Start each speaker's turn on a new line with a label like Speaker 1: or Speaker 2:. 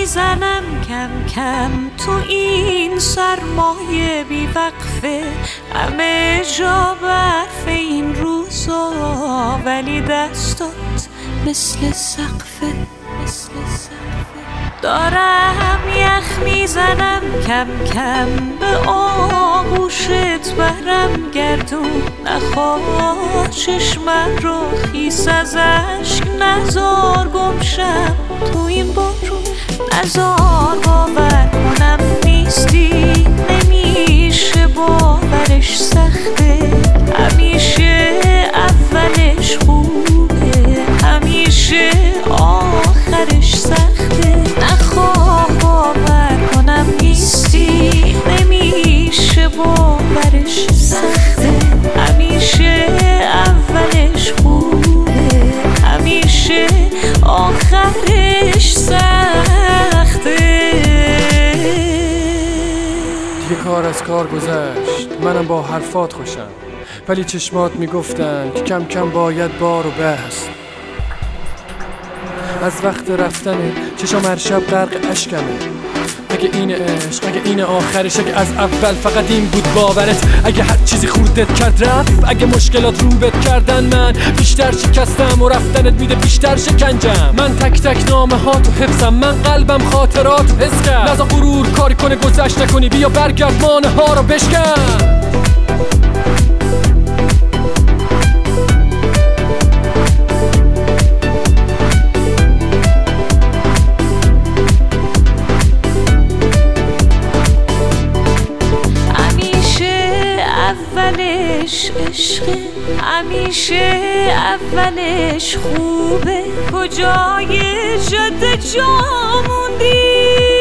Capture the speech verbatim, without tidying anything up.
Speaker 1: میزنم کم کم تو این سرمایه بی وقفه، همه جا برف این روزا، ولی دستات مثل سقفه، مثل سقفه. دارم یخ میزنم کم کم به آغوشت برم گردون، نخواه چشمم رو خیس از اشک نزار گمشم تو این بارون، نزار باور کنم نیستی، نمیشه باورش سخته، همیشه اولش خوبه، همیشه آخرش سخته، نخواه باور کنم نیستی، نمیشه باورش سخته، همیشه اولش خوبه، همیشه آخرش سخته.
Speaker 2: دیگه کار از کار گذشت، منم با حرفات خوشم، ولی چشمات میگفتن که کم کم باید بار و بست. از وقت رفتنه چشم هر شب غرق اشکمه، اگه این عشق، اگه این آخرش، اگه از اول فقط این بود باورت، اگه هر چیزی خوردت کرد رفت، اگه مشکلات روبت کردن من بیشتر شکستم و رفتنت میده بیشتر شکنجم، من تک تک نامه ها تو حفظم، من قلبم خاطرات حس کرد، نزا غرور کاری کنه گذشت نکنی، بیا برگرد مانه ها رو بشکن.
Speaker 1: اولش عشقه، همیشه اولش خوبه، کجای جاده جا موندی؟